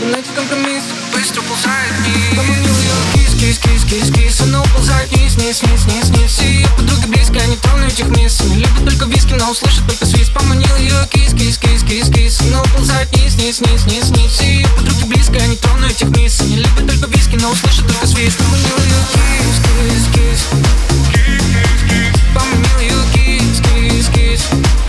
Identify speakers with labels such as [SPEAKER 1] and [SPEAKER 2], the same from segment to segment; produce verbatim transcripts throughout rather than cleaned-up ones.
[SPEAKER 1] найти компромисс. Быстро ползает вниз. Поманил ее кис, кис, кис, кис, кис. Она уползает вниз, вниз, вниз, вниз, вниз. И ее подруга близко, не трону этих мисс. Не любит только виски, но услышит только свист. Поманил ее кис, кис, кис, кис, кис. Она уползает вниз, вниз, вниз, вниз, вниз. И ее подруги близко, не трону этих мисс. Не любит только виски, но услышит только свист. Поманил ее кис, кис, кис. Поманил ее кис, кис, кис.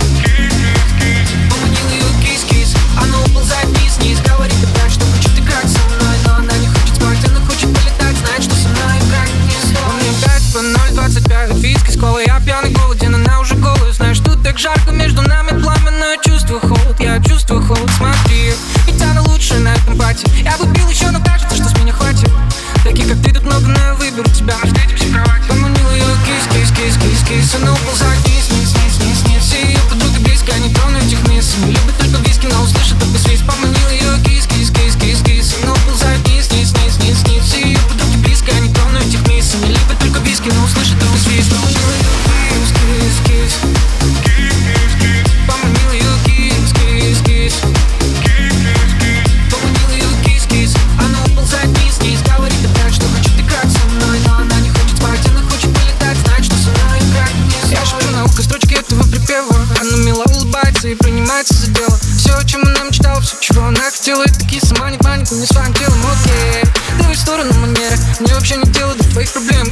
[SPEAKER 1] Поманил ее кис, кис. Она уползает вниз, вниз. Говорит опять, что хочет играть со мной, но она не хочет спать, она хочет полетать. Знает, что со мной играть не стоит. Мне пять по ноль двадцать пять. Виски с колой, я пьяный, голоден, она уже голая. Знаешь, тут так жарко, между нами пламя, но я чувствую холод. Я чувствую холод, смотри. Ведь она лучшая на этом пати. Я бы пил еще, но кажется, что с меня хватит. Таких, как ты, тут много, но я выберу тебя. Мы встретимся в кровати. Поманил ее кис, кис, кис, кис, кис. Она уползает вниз, вниз, вниз, вниз, вниз. Все ее подруги близко, не трону этих мисс. Не любит только виски, но услышит только свист. Поманил ее кис, кис, кис, кис, кис. Она уползает вниз, вниз, вниз, вниз, вниз. Все ее подруги близко, не трону этих мисс. Не любит только виски, но услышит только свист. Поманил ее кис, кис, кис. Поманил ее кис, кис, кис. Поманил ее кис, кис. Она уползает вниз, вниз. Говорит опять, что хочет играть со мной, но она не хочет спать, она хочет полетать. Знает, что со мной играть не стоит. Я шепчу на ухо строчки этого припева. Она мило улыбается и принимается за дело. Все, о чем она мечтала, все, чего она хотела. И такие сама не паника, не своим телом, окей. Давай в сторону манеры, мне вообще не дело до твоих проблем.